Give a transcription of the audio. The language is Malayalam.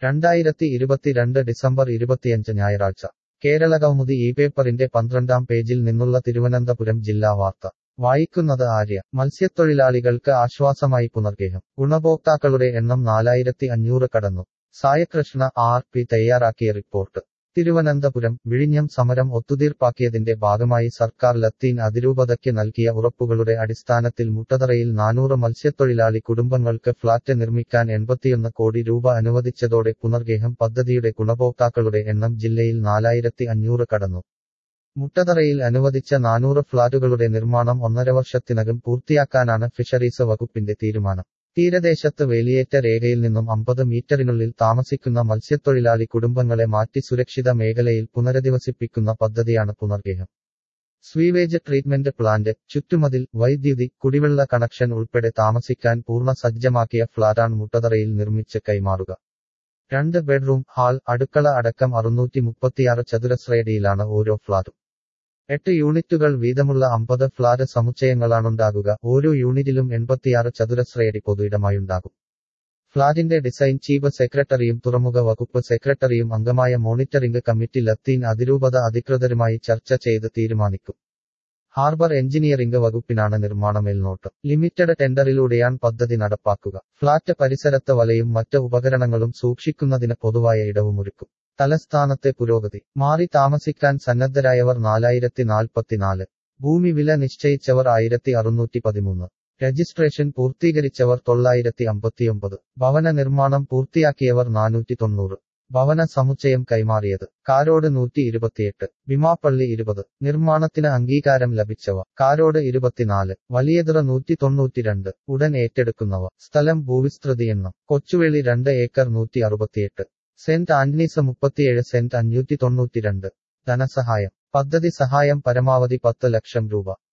2022 ഡിസംബർ 25 ഞായറാഴ്ച കേരളകൗമുദി ഈ പേപ്പറിന്റെ 12-ാം പേജിൽ നിന്നുള്ള തിരുവനന്തപുരം ജില്ലാ വാർത്ത വായിക്കുന്നത് ആര്യ. മത്സ്യത്തൊഴിലാളികൾക്ക് ആശ്വാസമായി പുനർഗേഹം. ഗുണഭോക്താക്കളുടെ എണ്ണം 4500 കടന്നു. സായകൃഷ്ണ ആർ.പി. തയ്യാറാക്കിയ റിപ്പോർട്ട്. തിരുവനന്തപുരം. വിഴിഞ്ഞം സമരം ഒത്തുതീർപ്പാക്കിയതിന്റെ ഭാഗമായി സർക്കാർ ലത്തീൻ അതിരൂപതയ്ക്ക് നൽകിയ ഉറപ്പുകളുടെ അടിസ്ഥാനത്തിൽ മുട്ടതറയിൽ 400 മത്സ്യത്തൊഴിലാളി കുടുംബങ്ങൾക്ക് ഫ്ളാറ്റ് നിർമ്മിക്കാൻ 81 കോടി രൂപ അനുവദിച്ചതോടെ പുനർഗേഹം പദ്ധതിയുടെ ഗുണഭോക്താക്കളുടെ എണ്ണം ജില്ലയിൽ 4500 കടന്നു. മുട്ടതറയിൽ അനുവദിച്ച 400 ഫ്ളാറ്റുകളുടെ നിർമ്മാണം 1.5 വർഷത്തിനകം പൂർത്തിയാക്കാനാണ് ഫിഷറീസ് വകുപ്പിന്റെ തീരുമാനം. തീരദേശത്ത് വേലിയേറ്റ രേഖയിൽ നിന്നും 50 മീറ്ററിനുള്ളിൽ താമസിക്കുന്ന മത്സ്യത്തൊഴിലാളി കുടുംബങ്ങളെ മാറ്റി സുരക്ഷിത മേഖലയിൽ പുനരധിവസിപ്പിക്കുന്ന പദ്ധതിയാണ് പുനർഗേഹം. സ്വീവേജ് ട്രീറ്റ്മെന്റ് പ്ലാന്റ്, ചുറ്റുമതിൽ, വൈദ്യുതി, കുടിവെള്ള കണക്ഷൻ ഉൾപ്പെടെ താമസിക്കാൻ പൂർണ്ണ സജ്ജമാക്കിയ ഫ്ളാറ്റാണ് മുട്ടതറയിൽ നിർമ്മിച്ച് കൈമാറുക. 2 ബെഡ്റൂം, ഹാൾ, അടുക്കള അടക്കം 636 ചതുരശ്രയടിയിലാണ് ഓരോ ഫ്ളാറ്റും. 8 യൂണിറ്റുകൾ വീതമുള്ള 50 ഫ്ളാറ്റ് സമുച്ചയങ്ങളാണുണ്ടാകുക. ഓരോ യൂണിറ്റിലും 86 ചതുരശ്രയടി പൊതുയിടമായുണ്ടാകും. ഫ്ളാറ്റിന്റെ ഡിസൈൻ ചീഫ് സെക്രട്ടറിയും തുറമുഖ വകുപ്പ് സെക്രട്ടറിയും അംഗമായ മോണിറ്ററിംഗ് കമ്മിറ്റി ലത്തീൻ അതിരൂപത അധികൃതരുമായി ചർച്ച ചെയ്ത് തീരുമാനിക്കും. ഹാർബർ എഞ്ചിനീയറിംഗ് വകുപ്പിനാണ് നിർമ്മാണ മേൽനോട്ടം. ലിമിറ്റഡ് ടെൻഡറിലൂടെയാണ് പദ്ധതി നടപ്പാക്കുക. ഫ്ളാറ്റ് പരിസരത്ത് വലയും മറ്റ് ഉപകരണങ്ങളും സൂക്ഷിക്കുന്നതിന് പൊതുവായ ഇടവുമൊരുക്കും. തലസ്ഥാനത്തെ പുരോഗതി. മാറി താമസിക്കാൻ സന്നദ്ധരായവർ 4044. ഭൂമി വില നിശ്ചയിച്ചവർ 1613. രജിസ്ട്രേഷൻ പൂർത്തീകരിച്ചവർ 959. ഭവന നിർമ്മാണം പൂർത്തിയാക്കിയവർ 490. ഭവന സമുച്ചയം കൈമാറിയത്. കാരോട് 128. ഭീമാപ്പള്ളി 20. നിർമ്മാണത്തിന് അംഗീകാരം ലഭിച്ചവ. കാരോട് 24. വലിയതുറ 192. ഉടൻ ഏറ്റെടുക്കുന്നവ. സ്ഥലം ഭൂവിസ്തൃതി എണ്ണം. Kochuveli 2 acre 168. Saint Antony's 37 cent 592. ധനസഹായം. പദ്ധതി സഹായം പരമാവധി 10 ലക്ഷം രൂപ.